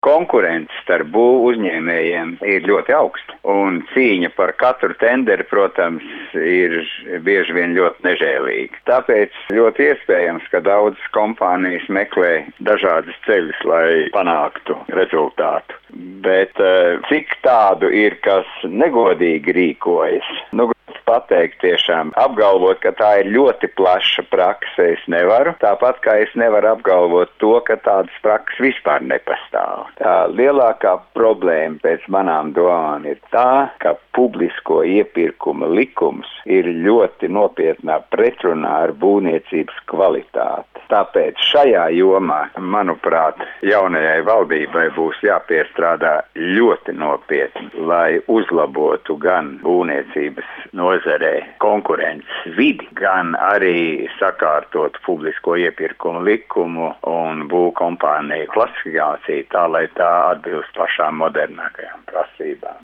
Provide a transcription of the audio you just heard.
Konkurence starp būvu uzņēmējiem ir ļoti augsta, un cīņa par katru tenderi, protams, ir bieži vien ļoti nežēlīga. Tāpēc ļoti iespējams, ka daudzas kompānijas meklē dažādas ceļus, lai panāktu rezultātu. Bet cik tādu ir, kas negodīgi rīkojas? Pateikt tiešām, apgalvot, ka tā ir ļoti plaša prakse, es nevaru. Tāpat kā es nevaru apgalvot to, ka tādas prakses vispār nepastāv. Tā lielākā problēma pēc manām domām ir tā, ka publisko iepirkuma likums ir ļoti nopietnā pretrunā ar būvniecības kvalitāti. Tāpēc šajā jomā, manuprāt, jaunajai valdībai būs jāpiestrādā ļoti nopietni, lai uzlabotu gan būvniecības nozarē konkurences vidi, gan arī sakārtot publisko iepirkumu likumu un būvkompāniju klasifikāciju tā, lai tā atbilst pašām modernākajām prasībām.